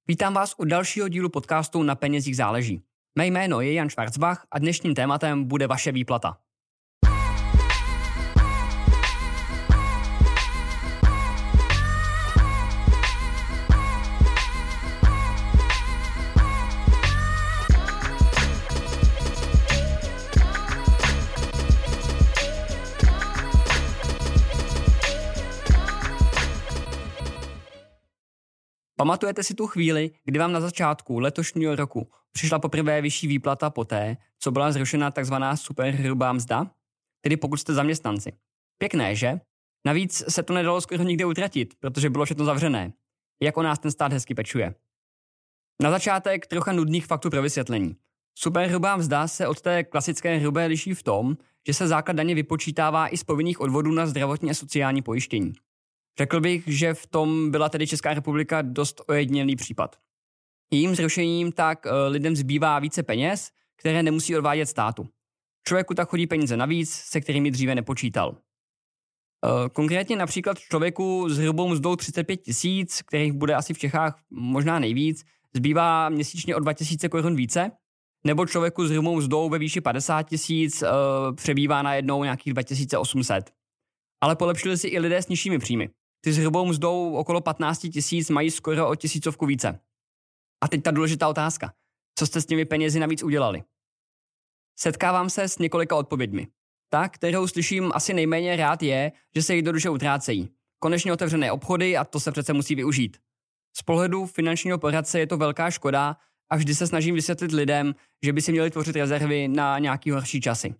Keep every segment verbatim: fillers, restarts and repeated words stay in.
Vítám vás u dalšího dílu podcastu Na penězích záleží. Mé jméno je Jan Schwarzbach a dnešním tématem bude vaše výplata. Pamatujete si tu chvíli, kdy vám na začátku letošního roku přišla poprvé vyšší výplata poté, co byla zrušena tzv. Superhrubá mzda? Tedy pokud jste zaměstnanci. Pěkné, že? Navíc se to nedalo skoro nikde utratit, protože bylo všechno zavřené. Jak o nás ten stát hezky pečuje. Na začátek trocha nudných faktů pro vysvětlení. Superhrubá mzda se od té klasické hrubé liší v tom, že se základ daně vypočítává i z povinných odvodů na zdravotní a sociální pojištění. Řekl bych, že v tom byla tedy Česká republika dost ojedinělý případ. Jejím zrušením tak lidem zbývá více peněz, které nemusí odvádět státu. Člověku tak chodí peníze navíc, se kterými dříve nepočítal. Konkrétně například člověku s hrubou mzdou třicet pět tisíc, kterých bude asi v Čechách možná nejvíc, zbývá měsíčně o dva tisíce korun více, nebo člověku s hrubou mzdou ve výši padesát tisíc přebývá najednou nějakých dva tisíce osm set. Ale polepšili si i lidé s nižšími příjmy. Ty s hrubou mzdou okolo patnáct tisíc mají skoro o tisícovku více. A teď ta důležitá otázka. Co jste s těmi penězi navíc udělali? Setkávám se s několika odpověďmi. Ta, kterou slyším asi nejméně rád je, že se jednoduše utrácejí. Konečně otevřené obchody a to se přece musí využít. Z pohledu finančního poradce je to velká škoda a vždy se snažím vysvětlit lidem, že by si měli tvořit rezervy na nějaký horší časy.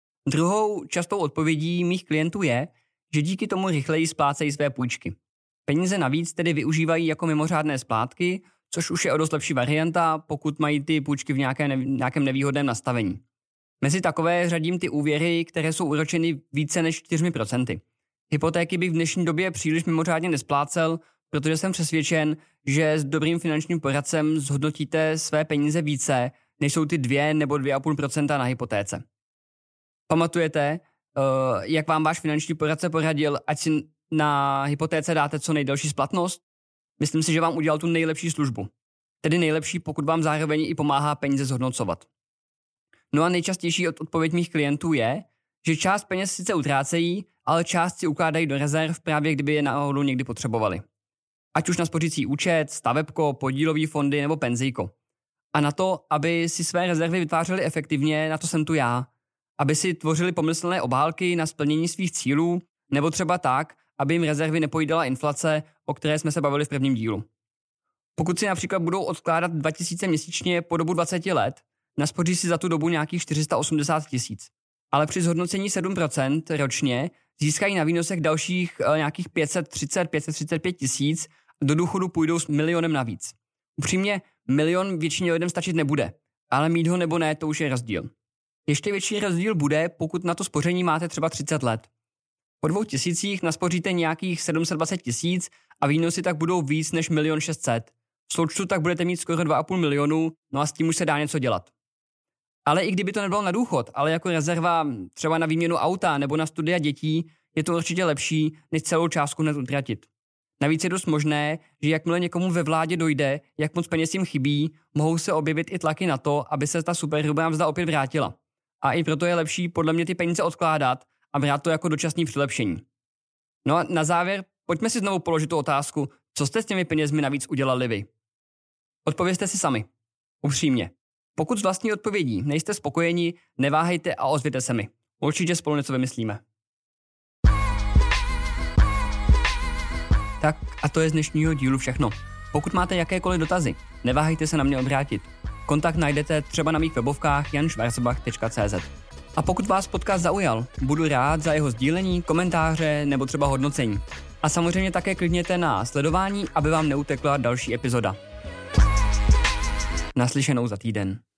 Druhou častou odpovědí mých klientů je, že díky tomu rychleji splácejí své půjčky. Peníze navíc tedy využívají jako mimořádné splátky, což už je o dost lepší varianta, pokud mají ty půjčky v nějaké nev- nějakém nevýhodném nastavení. Mezi takové řadím ty úvěry, které jsou úročeny více než čtyři procenta. Hypotéky bych v dnešní době příliš mimořádně nesplácel, protože jsem přesvědčen, že s dobrým finančním poradcem zhodnotíte své peníze více, než jsou ty dvě nebo dvě a půl procenta na hypotéce. Pamatujete, Uh, jak vám váš finanční poradce poradil, ať si na hypotéce dáte co nejdelší splatnost? Myslím si, že vám udělal tu nejlepší službu. Tedy nejlepší, pokud vám zároveň i pomáhá peníze zhodnocovat. No a nejčastější odpověď mých klientů je, že část peněz sice utrácejí, ale část si ukládají do rezerv právě kdyby je náhodou někdy potřebovali. Ať už na spořící účet, stavebko, podílový fondy nebo penzijko. A na to, aby si své rezervy vytvářeli efektivně, na to jsem tu já. Aby si tvořili pomyslné obálky na splnění svých cílů, nebo třeba tak, aby jim rezervy nepojídala inflace, o které jsme se bavili v prvním dílu. Pokud si například budou odkládat dva tisíce měsíčně po dobu dvacet let, naspoří si za tu dobu nějakých čtyři sta osmdesát tisíc. Ale při zhodnocení sedm procent ročně získají na výnosech dalších e, nějakých pět set třicet až pět set třicet pět tisíc a do důchodu půjdou s milionem navíc. Upřímně, milion většině lidem stačit nebude, ale mít ho nebo ne, to už je rozdíl. Ještě větší rozdíl bude, pokud na to spoření máte třeba třicet let. Po dvou tisících naspoříte nějakých sedm set dvacet tisíc a výnosy tak budou víc než milion šest set. V součtu tak budete mít skoro dva a půl milionu, no a s tím už se dá něco dělat. Ale i kdyby to nebylo na důchod, ale jako rezerva třeba na výměnu auta nebo na studia dětí, je to určitě lepší, než celou částku hned utratit. Navíc je dost možné, že jakmile někomu ve vládě dojde, jak moc peněz jim chybí, mohou se objevit i tlaky na to, aby se ta superhrubá mzda opět vrátila. A i proto je lepší podle mě ty peníze odkládat a brát to jako dočasný přilepšení. No a na závěr pojďme si znovu položit tu otázku, co jste s těmi penězmi navíc udělali vy. Odpovězte si sami. Upřímně. Pokud s vlastní odpovědí nejste spokojeni, neváhejte a ozvěte se mi. Určitě spolu něco vymyslíme. Tak a to je z dnešního dílu všechno. Pokud máte jakékoliv dotazy, neváhejte se na mě obrátit. Kontakt najdete třeba na mých webovkách jan schwarzbach tečka cé zet. A pokud vás podcast zaujal, budu rád za jeho sdílení, komentáře nebo třeba hodnocení. A samozřejmě také klikněte na sledování, aby vám neutekla další epizoda. Naslyšenou za týden.